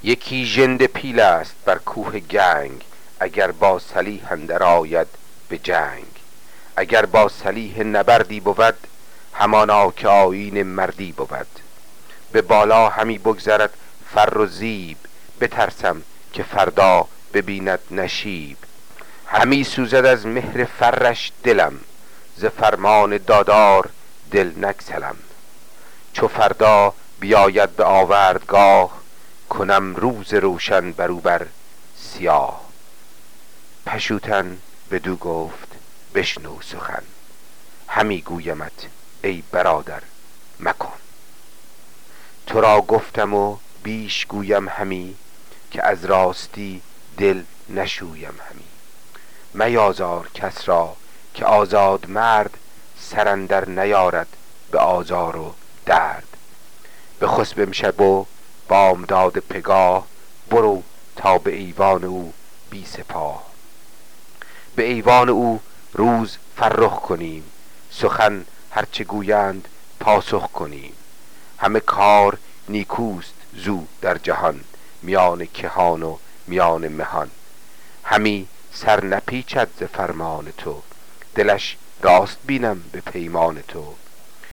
یکی ژنده پیل است بر کوه گنگ، اگر با سلیح اندر آید به جنگ. اگر با سلیح نبردی بود، همانا که آیین مردی بود. به بالا همی بگذرد فر و زیب، بترسم که فردا ببیند نشیب. همی سوزد از مهر فرش دلم، ز فرمان دادار دل نگسلم. چو فردا بیاید به آوردگاه، کنم روز روشن برو بر سیاه. پشوتن بدو گفت بشنو سخن، همی گویمت ای برادر مکن. تو را گفتم و بیش گویم همی، که از راستی دل نشویم همی. میازار کس را که آزاد مرد، سر اندر نیارد به آزار و درد. بخسب امشب و بامداد پگاه، برو تا به ایوان او بی سپاه. به ایوان او روز فرخ کنیم، سخن هرچه گویند پاسخ کنیم. همه کار نیکوست زو در جهان، میان کهان و میان مهان. همی سر نپیچد ز فرمان تو، دلش راست بینم به پیمان تو.